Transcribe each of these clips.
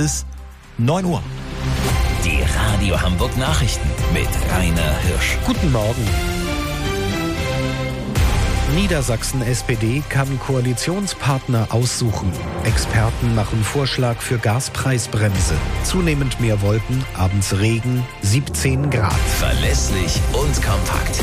ist 9 Uhr. Die Radio Hamburg Nachrichten mit Rainer Hirsch. Guten Morgen. Niedersachsen SPD kann Koalitionspartner aussuchen. Experten machen Vorschlag für Gaspreisbremse. Zunehmend mehr Wolken, abends Regen, 17 Grad. Verlässlich und kompakt.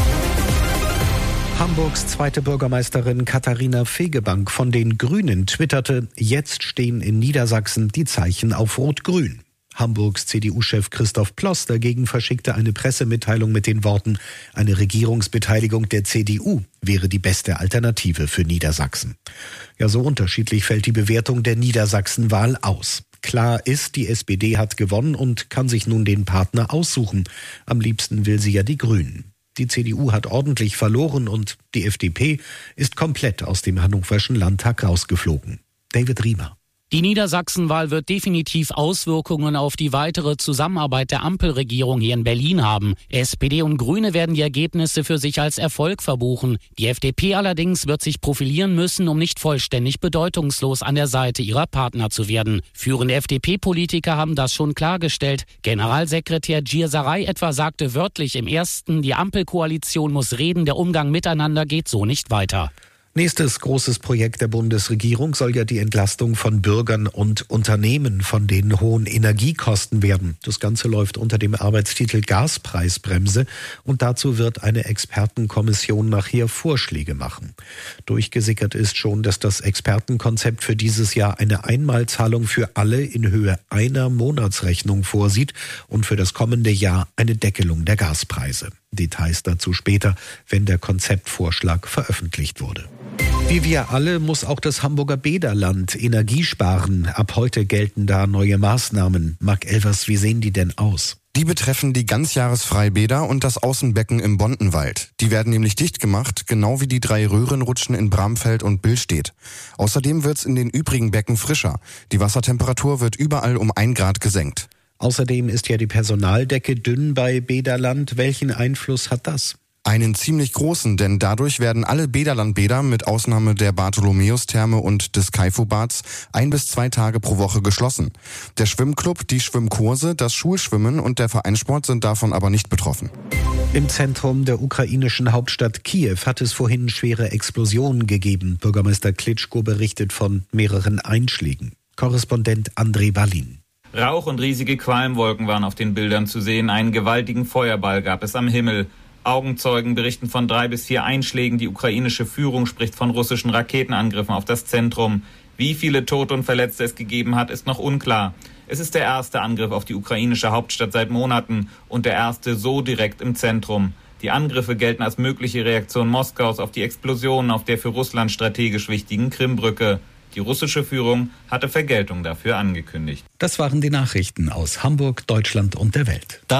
Hamburgs zweite Bürgermeisterin Katharina Fegebank von den Grünen twitterte, jetzt stehen in Niedersachsen die Zeichen auf Rot-Grün. Hamburgs CDU-Chef Christoph Ploss dagegen verschickte eine Pressemitteilung mit den Worten, eine Regierungsbeteiligung der CDU wäre die beste Alternative für Niedersachsen. Ja, so unterschiedlich fällt die Bewertung der Niedersachsen-Wahl aus. Klar ist, die SPD hat gewonnen und kann sich nun den Partner aussuchen. Am liebsten will sie ja die Grünen. Die CDU hat ordentlich verloren und die FDP ist komplett aus dem Hannoverschen Landtag rausgeflogen. David Riemer. Die Niedersachsenwahl wird definitiv Auswirkungen auf die weitere Zusammenarbeit der Ampelregierung hier in Berlin haben. SPD und Grüne werden die Ergebnisse für sich als Erfolg verbuchen. Die FDP allerdings wird sich profilieren müssen, um nicht vollständig bedeutungslos an der Seite ihrer Partner zu werden. Führende FDP-Politiker haben das schon klargestellt. Generalsekretär Gierserei etwa sagte wörtlich im ersten, die Ampelkoalition muss reden, der Umgang miteinander geht so nicht weiter. Nächstes großes Projekt der Bundesregierung soll ja die Entlastung von Bürgern und Unternehmen von den hohen Energiekosten werden. Das Ganze läuft unter dem Arbeitstitel Gaspreisbremse und dazu wird eine Expertenkommission nachher Vorschläge machen. Durchgesickert ist schon, dass das Expertenkonzept für dieses Jahr eine Einmalzahlung für alle in Höhe einer Monatsrechnung vorsieht und für das kommende Jahr eine Deckelung der Gaspreise. Details dazu später, wenn der Konzeptvorschlag veröffentlicht wurde. Wie wir alle muss auch das Hamburger Bäderland Energie sparen. Ab heute gelten da neue Maßnahmen. Marc Elvers, wie sehen die denn aus? Die betreffen die Ganzjahresfreibäder und das Außenbecken im Bondenwald. Die werden nämlich dicht gemacht, genau wie die 3 Röhrenrutschen in Bramfeld und Billstedt. Außerdem wird's in den übrigen Becken frischer. Die Wassertemperatur wird überall um 1 Grad gesenkt. Außerdem ist ja die Personaldecke dünn bei Bäderland. Welchen Einfluss hat das? Einen ziemlich großen, denn dadurch werden alle Bäderlandbäder mit Ausnahme der Bartholomäustherme und des Kaifu-Bads 1 bis 2 Tage pro Woche geschlossen. Der Schwimmclub, die Schwimmkurse, das Schulschwimmen und der Vereinssport sind davon aber nicht betroffen. Im Zentrum der ukrainischen Hauptstadt Kiew hat es vorhin schwere Explosionen gegeben. Bürgermeister Klitschko berichtet von mehreren Einschlägen. Korrespondent Andrei Balin. Rauch und riesige Qualmwolken waren auf den Bildern zu sehen. Einen gewaltigen Feuerball gab es am Himmel. Augenzeugen berichten von 3 bis 4 Einschlägen. Die ukrainische Führung spricht von russischen Raketenangriffen auf das Zentrum. Wie viele Tote und Verletzte es gegeben hat, ist noch unklar. Es ist der erste Angriff auf die ukrainische Hauptstadt seit Monaten und der erste so direkt im Zentrum. Die Angriffe gelten als mögliche Reaktion Moskaus auf die Explosionen auf der für Russland strategisch wichtigen Krimbrücke. Die russische Führung hatte Vergeltung dafür angekündigt. Das waren die Nachrichten aus Hamburg, Deutschland und der Welt.